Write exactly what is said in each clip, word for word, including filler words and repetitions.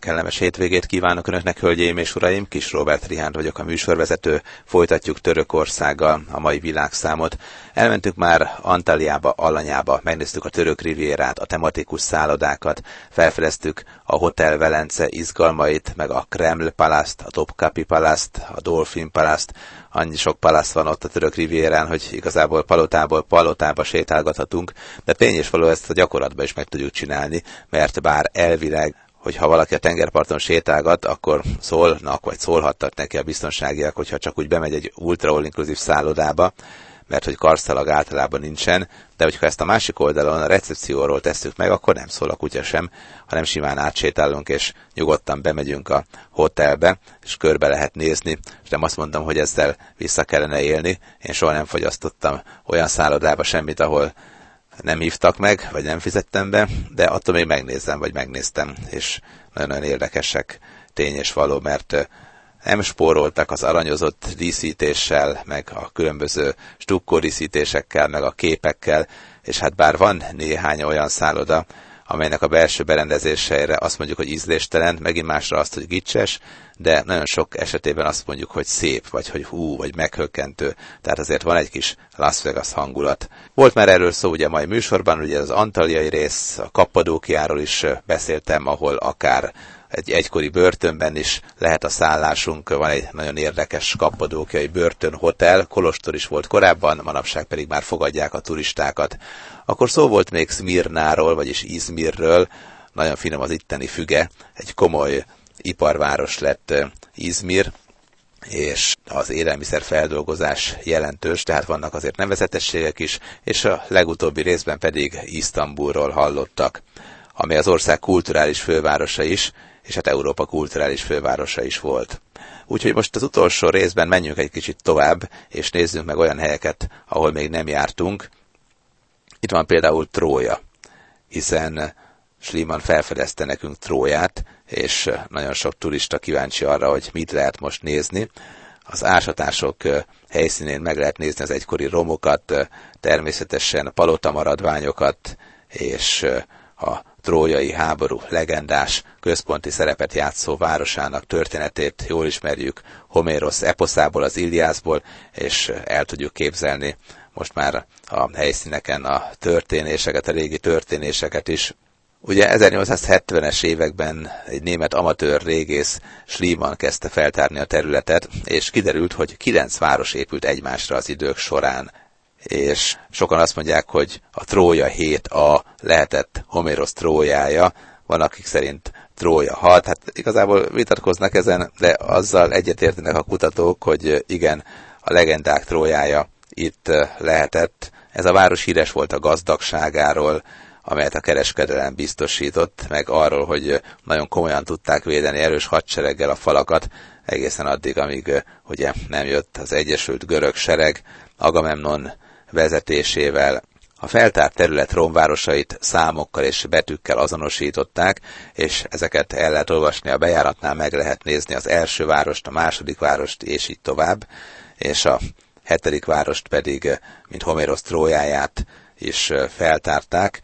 Kellemes hétvégét kívánok Önöknek, hölgyeim és uraim! Kis Róbert Rihánd vagyok, a műsorvezető. Folytatjuk Törökországgal a mai világszámot. Elmentünk már Antalyába, Alanyába, megnéztük a török rivierát, a tematikus szállodákat, felfedeztük a Hotel Velence izgalmait, meg a Kreml Palaszt, a Topkapi Palaszt, a Dolphin Palaszt. Annyi sok palaszt van ott a török rivierán, hogy igazából palotából palotába sétálgathatunk, de tény és való, ezt a gyakorlatban is meg tudjuk csinálni, mert bár elvileg, hogyha valaki a tengerparton sétálgat, akkor szólnak, vagy szólhattak neki a biztonságiak, hogyha csak úgy bemegy egy ultra all-inclusive szállodába, mert hogy karszalag általában nincsen, de hogyha ezt a másik oldalon a recepcióról tesszük meg, akkor nem szól a kutya sem, hanem simán átsétálunk, és nyugodtan bemegyünk a hotelbe, és körbe lehet nézni, és nem azt mondom, hogy ezzel vissza kellene élni. Én soha nem fogyasztottam olyan szállodába semmit, ahol nem hívtak meg, vagy nem fizettem be, de attól még megnézem, vagy megnéztem, és nagyon-nagyon érdekesek, tény és való, mert nem spóroltak az aranyozott díszítéssel, meg a különböző stukkó díszítésekkel, meg a képekkel, és hát bár van néhány olyan szálloda, amelynek a belső berendezéseire azt mondjuk, hogy ízléstelen, megint másra azt, hogy gicses, de nagyon sok esetében azt mondjuk, hogy szép, vagy hogy hú, vagy meghökkentő. Tehát azért van egy kis Las Vegas hangulat. Volt már erről szó ugye a mai műsorban, ugye az antalyai rész, a Kappadókiáról is beszéltem, ahol akár egy egykori börtönben is lehet a szállásunk, van egy nagyon érdekes kappadókiai börtönhotel, kolostor is volt korábban, manapság pedig már fogadják a turistákat. Akkor szó volt még Szmirnáról, vagyis Izmirről, nagyon finom az itteni füge, egy komoly iparváros lett Izmir, és az élelmiszerfeldolgozás jelentős, tehát vannak azért nevezetességek is, és a legutóbbi részben pedig Isztambulról hallottak, amely az ország kulturális fővárosa is, és hát Európa kulturális fővárosa is volt. Úgyhogy most az utolsó részben menjünk egy kicsit tovább, és nézzünk meg olyan helyeket, ahol még nem jártunk. Itt van például Trója, hiszen Schliemann felfedezte nekünk Tróját, és nagyon sok turista kíváncsi arra, hogy mit lehet most nézni. Az ásatások helyszínén meg lehet nézni az egykori romokat, természetesen palotamaradványokat, és a trójai háború legendás, központi szerepet játszó városának történetét jól ismerjük Homérosz eposzából, az Iliászból, és el tudjuk képzelni most már a helyszíneken a történéseket, a régi történéseket is. Ugye ezernyolcszázhetvenes években egy német amatőr régész Schliemann kezdte feltárni a területet, és kiderült, hogy kilenc város épült egymásra az idők során. És sokan azt mondják, hogy a Trója hét a lehetett Homérosz Trójája, van akik szerint Trója hat, hát igazából vitatkoznak ezen, de azzal egyetértenek a kutatók, hogy igen, a legendák Trójája itt lehetett. Ez a város híres volt a gazdagságáról, amelyet a kereskedelem biztosított, meg arról, hogy nagyon komolyan tudták védeni erős hadsereggel a falakat, egészen addig, amíg ugye nem jött az Egyesült Görög Sereg, Agamemnon vezetésével. A feltárt terület romvárosait számokkal és betűkkel azonosították, és ezeket el lehet olvasni a bejáratnál, meg lehet nézni az első várost, a második várost, és így tovább, és a hetedik várost pedig, mint Homérosz Trójáját is feltárták,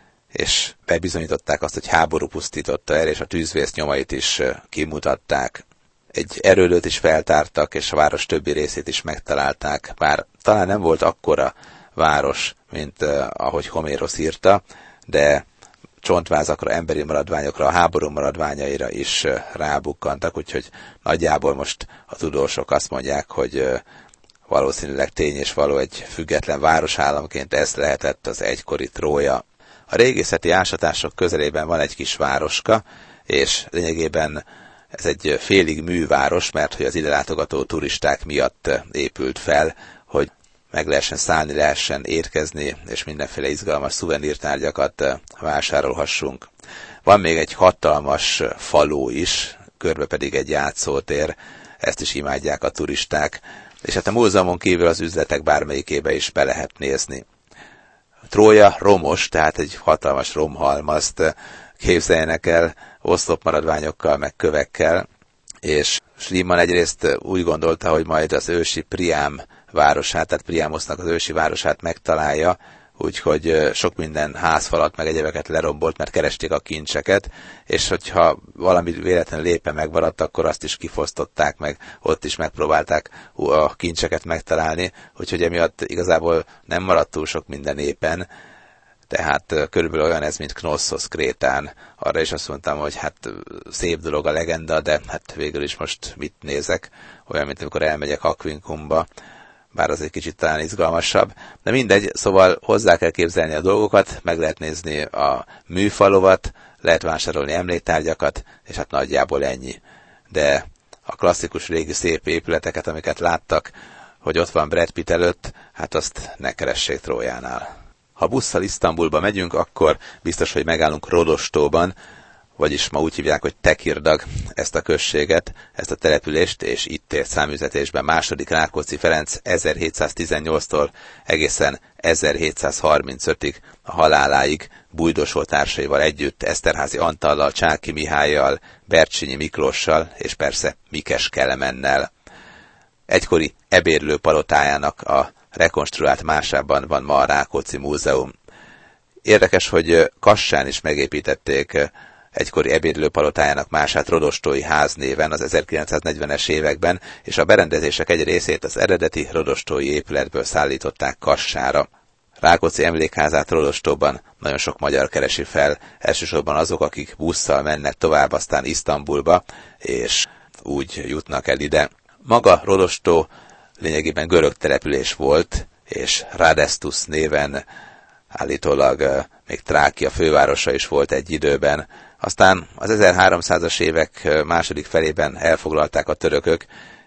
és bebizonyították azt, hogy háború pusztította el, és a tűzvész nyomait is kimutatták. Egy erődöt is feltártak, és a város többi részét is megtalálták, bár talán nem volt akkora város, mint uh, ahogy Homérosz írta, de csontvázakra, emberi maradványokra, a háború maradványaira is uh, rábukkantak, úgyhogy nagyjából most a tudósok azt mondják, hogy uh, valószínűleg tény és való egy független városállamként ez lehetett az egykori Trója. A régészeti ásatások közelében van egy kis városka, és lényegében ez egy félig műváros, mert hogy az ide látogató turisták miatt épült fel, hogy meg lehessen szállni, lehessen étkezni, és mindenféle izgalmas szuvenírtárgyakat vásárolhassunk. Van még egy hatalmas falu is, körbe pedig egy játszótér, ezt is imádják a turisták, és hát a múzeumon kívül az üzletek bármelyikébe is be lehet nézni. Trója romos, tehát egy hatalmas romhalmazt képzeljenek el, oszlopmaradványokkal, meg kövekkel, és Schliemann egyrészt úgy gondolta, hogy majd az ősi Priám városát, tehát Priámosznak az ősi városát megtalálja, úgyhogy sok minden házfalat meg egyebeket lerombolt, mert keresték a kincseket, és hogyha valami véletlenül éppen megmaradt, akkor azt is kifosztották meg, ott is megpróbálták a kincseket megtalálni, úgyhogy emiatt igazából nem maradt túl sok minden éppen, tehát körülbelül olyan ez, mint Knossos Krétán. Arra is azt mondtam, hogy hát szép dolog a legenda, de hát végül is most mit nézek, olyan, mint amikor elmegyek Aquincumba, bár az egy kicsit talán izgalmasabb. De mindegy, szóval hozzá kell képzelni a dolgokat, meg lehet nézni a műfalovat, lehet vásárolni emléktárgyakat, és hát nagyjából ennyi. De a klasszikus régi szép épületeket, amiket láttak, hogy ott van Brad Pitt előtt, hát azt ne keressék Trójánál. Ha busszal Isztambulba megyünk, akkor biztos, hogy megállunk Rodostóban, vagyis ma úgy hívják, hogy Tekirdag ezt a községet, ezt a települést, és itt ért száműzetésben második Rákóczi Ferenc ezerhétszáztizennyolctól egészen ezerhétszázharmincötig a haláláig bújdosó társaival együtt, Eszterházy Antallal, Csáky Mihályal, Bercsényi Miklóssal, és persze Mikes Kelemennel. Egykori ebédlő palotájának a rekonstruált másában van ma a Rákóczi Múzeum. Érdekes, hogy Kassán is megépítették egykori ebédlőpalotájának mását Rodostói ház néven az ezerkilencszáznegyvenes években, és a berendezések egy részét az eredeti rodostói épületből szállították Kassára. Rákóczi emlékházát Rodostóban nagyon sok magyar keresi fel, elsősorban azok, akik busszal mennek tovább aztán Isztambulba, és úgy jutnak el ide. Maga Rodostó lényegében görög település volt, és Radestus néven állítólag még Trákia fővárosa is volt egy időben. Aztán az ezerháromszázas évek második felében elfoglalták a törökök,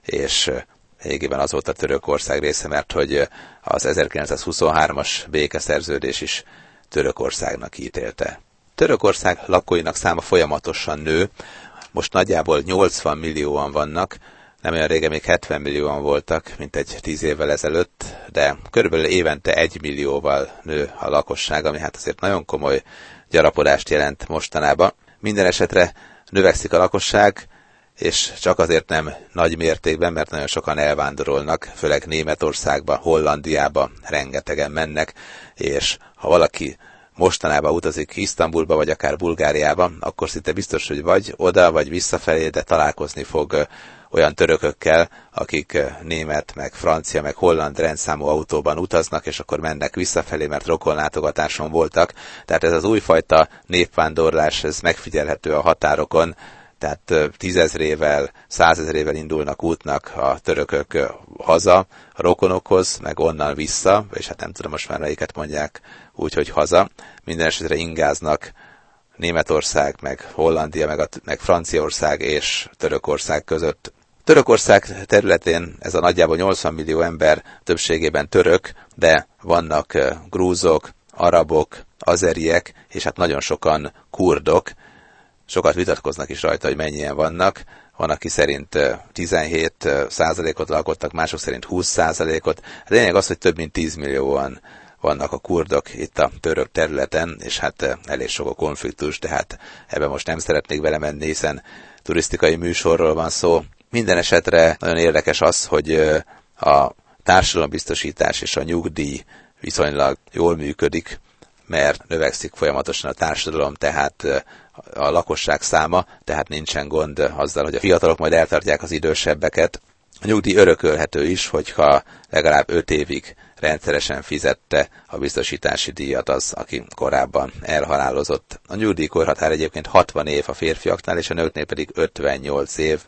és lényegében az volt a Törökország része, mert hogy az ezerkilencszázhuszonhármas békeszerződés is Törökországnak ítélte. Törökország lakóinak száma folyamatosan nő, most nagyjából nyolcvan millióan vannak, nem olyan régen még hetven millióan voltak, mint egy tíz évvel ezelőtt, de körülbelül évente egy millióval nő a lakosság, ami hát azért nagyon komoly gyarapodást jelent mostanában. Minden esetre növekszik a lakosság, és csak azért nem nagy mértékben, mert nagyon sokan elvándorolnak, főleg Németországba, Hollandiába rengetegen mennek, és ha valaki mostanában utazik Isztambulba, vagy akár Bulgáriába, akkor szinte biztos, hogy vagy oda, vagy visszafelé, de találkozni fog olyan törökökkel, akik német, meg francia, meg holland rendszámú autóban utaznak, és akkor mennek visszafelé, mert rokonlátogatáson voltak. Tehát ez az újfajta népvándorlás, ez megfigyelhető a határokon, tehát tízezrével, százezrével indulnak útnak a törökök haza, a rokonokhoz, meg onnan vissza, és hát nem tudom most már melyiket mondják úgy, hogy haza. Minden esetre ingáznak Németország, meg Hollandia, meg, a, meg Franciaország és Törökország között. Törökország területén ez a nagyjából nyolcvan millió ember többségében török, de vannak grúzok, arabok, azeriek, és hát nagyon sokan kurdok. Sokat vitatkoznak is rajta, hogy mennyien vannak. Van, aki szerint tizenhét százalékot alkottak, mások szerint húsz százalékot. A lényeg az, hogy több mint tíz millióan vannak a kurdok itt a török területen, és hát elég sok a konfliktus, de hát ebben most nem szeretnék belemenni, hiszen turisztikai műsorról van szó. Minden esetre nagyon érdekes az, hogy a társadalombiztosítás és a nyugdíj viszonylag jól működik, mert növekszik folyamatosan a társadalom, tehát a lakosság száma, tehát nincsen gond azzal, hogy a fiatalok majd eltartják az idősebbeket. A nyugdíj örökölhető is, hogyha legalább öt évig rendszeresen fizette a biztosítási díjat az, aki korábban elhalálozott. A nyugdíjkorhatár egyébként hatvan év a férfiaknál, és a nőknél pedig ötvennyolc év,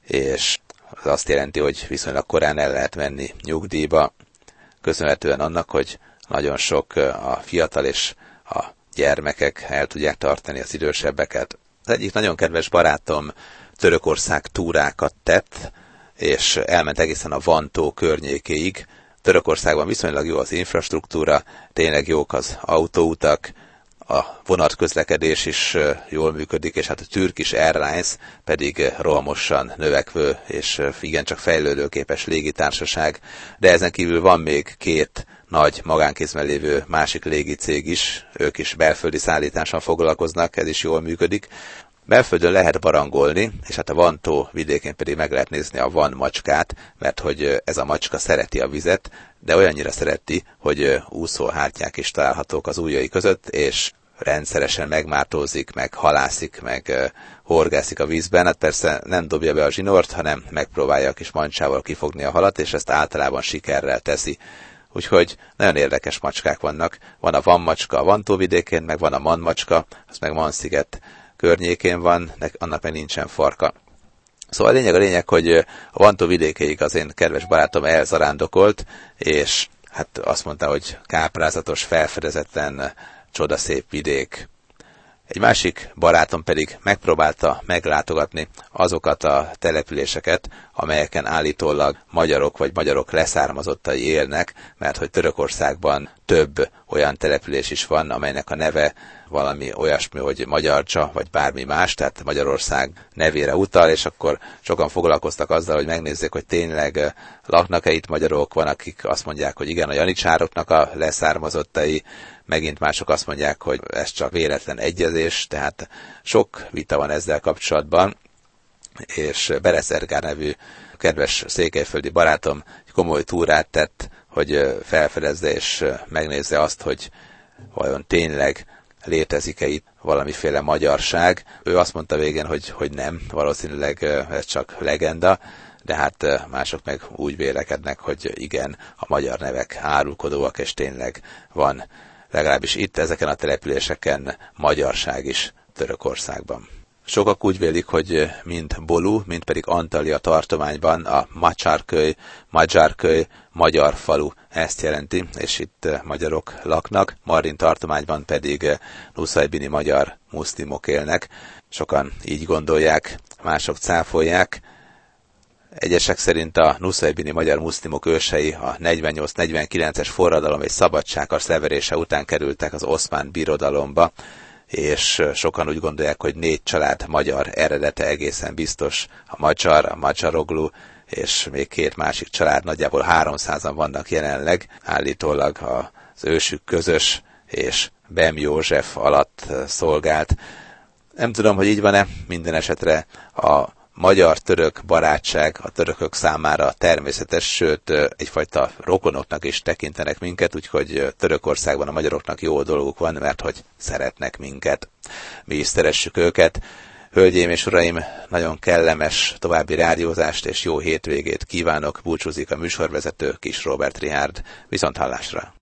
és az azt jelenti, hogy viszonylag korán el lehet menni nyugdíjba, köszönhetően annak, hogy nagyon sok a fiatal és a gyermekek el tudják tartani az idősebbeket. Az egyik nagyon kedves barátom Törökország túrákat tett, és elment egészen a Van-tó környékéig. Törökországban viszonylag jó az infrastruktúra, tényleg jók az autóutak, a vonatközlekedés is jól működik, és hát a Turkish Airlines pedig rohamosan növekvő és igencsak fejlődőképes légitársaság, de ezen kívül van még két nagy magánkézben lévő másik légicég is, ők is belföldi szállításon foglalkoznak, ez is jól működik. Belföldön lehet barangolni, és hát a Van-tó vidékén pedig meg lehet nézni a Van macskát, mert hogy ez a macska szereti a vizet, de olyannyira szereti, hogy úszóhártyák is találhatók az ujjai között, és rendszeresen megmártózik, meg halászik, meg horgászik a vízben. Hát persze nem dobja be a zsinort, hanem megpróbálja a kis mancsával kifogni a halat, és ezt általában sikerrel teszi. Úgyhogy nagyon érdekes macskák vannak. Van a Van macska a Van-tó vidékén, meg van a Man macska, az meg Man-sziget környékén van, annak meg nincsen farka. Szóval a lényeg a lényeg, hogy a Van-tó vidékéig az én kedves barátom elzarándokolt, és hát azt mondta, hogy káprázatos, felfedezetlen, csodaszép vidék. Egy másik barátom pedig megpróbálta meglátogatni azokat a településeket, amelyeken állítólag magyarok vagy magyarok leszármazottai élnek, mert hogy Törökországban több olyan település is van, amelynek a neve valami olyasmi, hogy Magyarcsa, vagy bármi más, tehát Magyarország nevére utal, és akkor sokan foglalkoztak azzal, hogy megnézzék, hogy tényleg laknak-e itt magyarok, van, akik azt mondják, hogy igen, a janicsároknak a leszármazottai, megint mások azt mondják, hogy ez csak véletlen egyezés, tehát sok vita van ezzel kapcsolatban, és Bereszergár nevű kedves székelyföldi barátom egy komoly túrát tett, hogy felfedezze és megnézze azt, hogy vajon tényleg létezik-e itt valamiféle magyarság. Ő azt mondta végén, hogy, hogy nem, valószínűleg ez csak legenda, de hát mások meg úgy vélekednek, hogy igen, a magyar nevek árulkodóak, és tényleg van legalábbis itt, ezeken a településeken magyarság is Törökországban. Sokak úgy vélik, hogy mind Bolu, mind pedig Antalya tartományban a Macsarköy, Magyarköy, magyar falu ezt jelenti, és itt magyarok laknak, Marin tartományban pedig nuszajbini magyar muszlimok élnek. Sokan így gondolják, mások cáfolják. Egyesek szerint a nuszajbini magyar muszlimok ősei a negyvennyolc negyvenkilences forradalom és szabadságharc leverése után kerültek az oszmán birodalomba, és sokan úgy gondolják, hogy négy család magyar eredete egészen biztos, a Macsar, a Macsaroglu, és még két másik család, nagyjából háromszázan vannak jelenleg, állítólag az ősük közös, és Bem József alatt szolgált. Nem tudom, hogy így van-e, minden esetre a magyar-török barátság a törökök számára természetes, sőt egyfajta rokonoknak is tekintenek minket, úgyhogy Törökországban a magyaroknak jó dolguk van, mert hogy szeretnek minket. Mi is szeressük őket. Hölgyeim és uraim, nagyon kellemes további rádiózást és jó hétvégét kívánok, búcsúzik a műsorvezető Kis Róbert Richárd. Viszont hallásra!